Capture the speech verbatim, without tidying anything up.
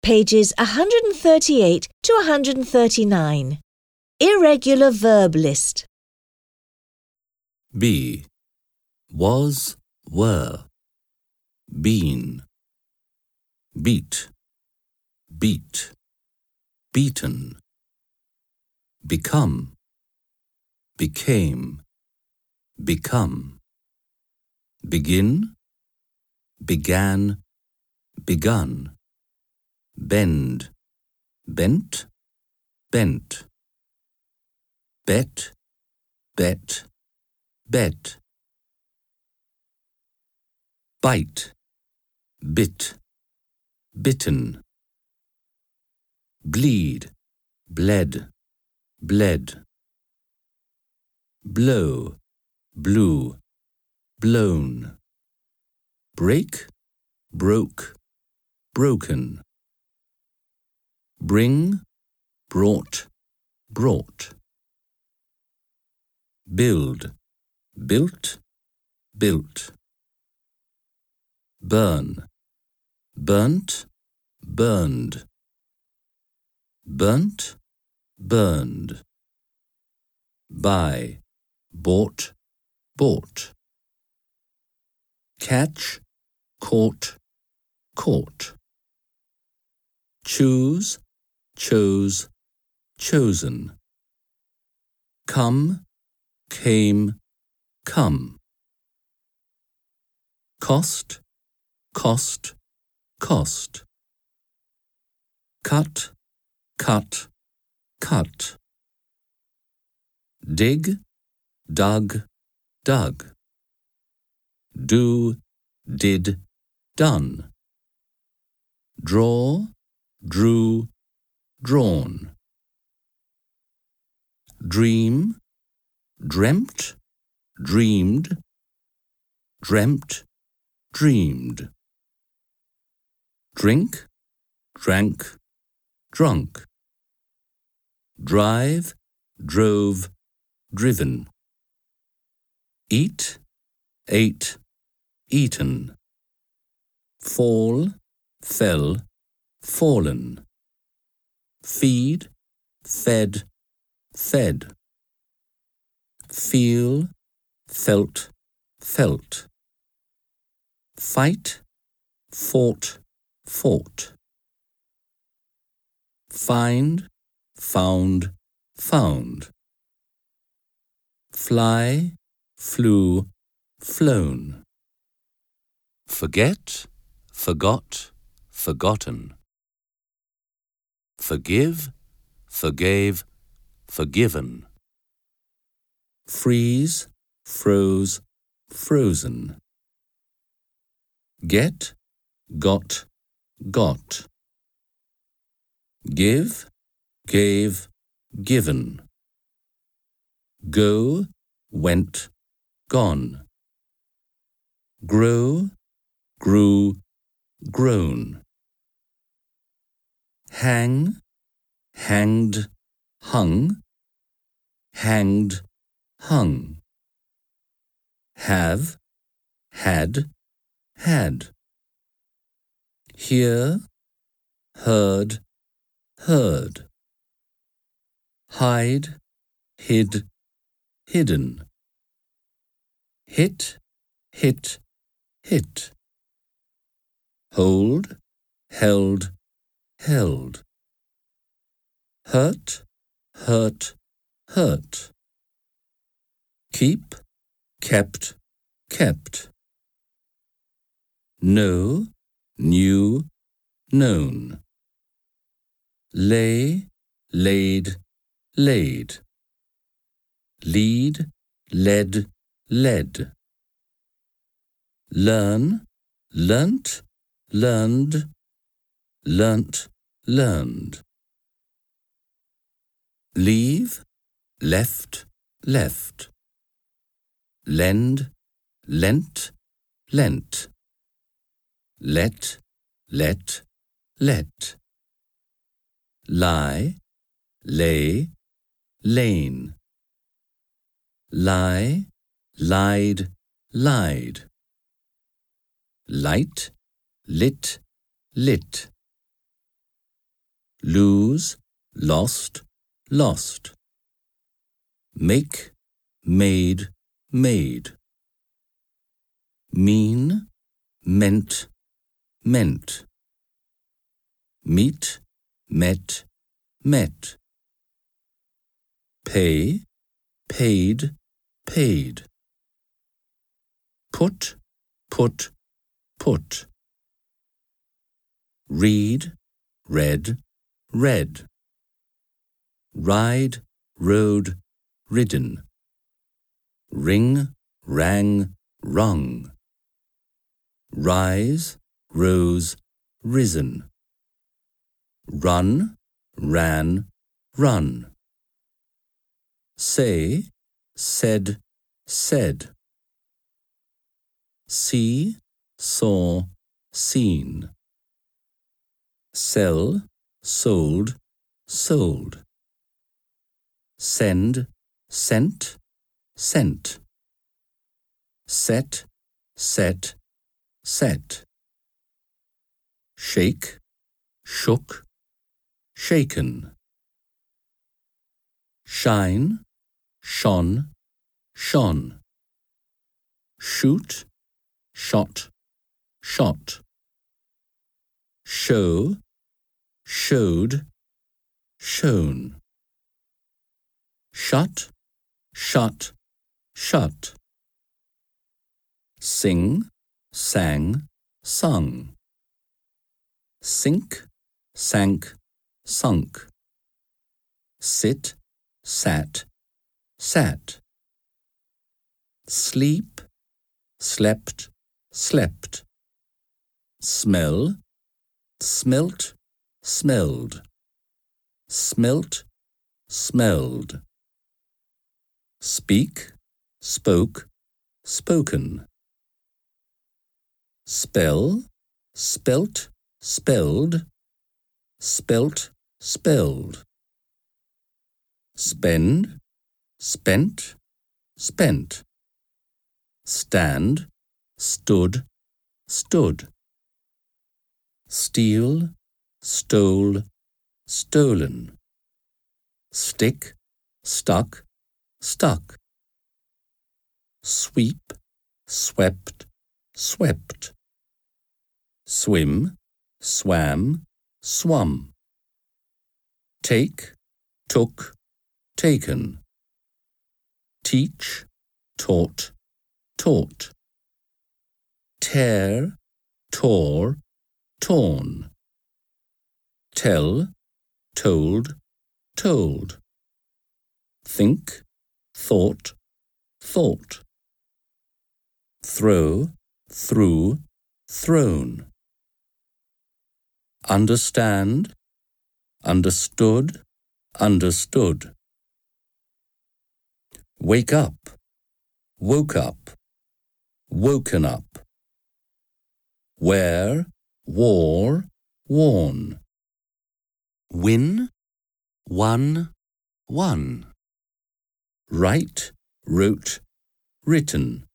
pages one hundred thirty-eight to one hundred thirty-nine. Irregular verb list. B. Was, were. Been. Beat. Beat. Beaten. Become. Became. Become. Begin. Began. Begun. Bend. Bent. Bent. Bet. Bet. Bet. Bite. Bit. Bitten. Bleed. Bled. Bled. Blow. Blew. Blown. Break. Broke. Broken. Bring. Brought. Brought. Build. Built. Built. Burn. Burnt. Burned. Burnt. Burned. Buy. Bought. Bought. Catch. Caught. Caught. Choose. Chose. Chosen. Come. Came. Come. Cost. Cost. Cost. Cut. Cut. Cut. Dig. Dug. Dug. Do. Did. Done. Draw. Drew. Drawn. Dream. Dreamt. Dreamed. Dreamt. Dreamed. Drink. Drank. Drunk. Drive. Drove. Driven. Eat. Ate. Eaten. Fall. Fell. Fallen. Feed. Fed. Fed. Feel. Felt. Felt. Fight. Fought. Fought. Find. Found. Found. Fly. Flew. Flown. Forget. Forgot. Forgotten. Forgive. Forgave. Forgiven. Freeze. Froze. Frozen. Get. Got. Got. Give. Gave. Given. Go. Went. Gone. Grow. Grew. Grown. Hang. Hanged. Hung. Hanged. Hung. Have. Had. Had. Hear. Heard. Heard. Hide. Hid. Hidden. Hit. Hit. Hit. Hold. Held. Held. Hurt. Hurt. Hurt. Keep. Kept. Kept. Know. Knew. Known. Lay. Laid. Laid. Lead. Led. Led. Learn. Learnt. Learned. Learnt. Learned. Leave. Left. Left. Lend. Lent. Lent. Let. Let. Let. Lie. Lay. Lain. Lie. Lied. Lied. Light. Lit. Lit. lose, lost, lost. Make, made, made. Mean, meant, meant. Meet, met, met. Pay, paid, paid. Put, put, put. Read, read, read. Ride, rode, ridden. Ring, rang, rung. Rise, rose, risen. Run, ran, run. Say, said, said. See, saw, seen. Sell, sold, sold. Send, sent, sent. Set, set, set. Shake, shook, shaken. Shine, shone, shone. Shoot, shot, shot. Show, showed, shown. Shut, shut, shut. Sing, sang, sung. Sink, sank, sunk. Sit, sat, sat. Sleep, slept, slept. Smell, smelt, smelled. Smelt, smelled. Speak, spoke, spoken. Spell, spelt, spelled. Spelt, spelled. Spend, spent, spent. Stand, stood, stood. Steal, stole, stolen. Stick, stuck, stuck. Sweep, swept, swept. Swim, swam, swum. Take, took, taken. Teach, taught, taught. Tear, tore, torn. Tell, told, told. Think, thought, thought. Throw, threw, thrown. Understand, understood, understood. Wake up, woke up, woken up. Wear, wore, worn. Win, won, won. Write, wrote, written.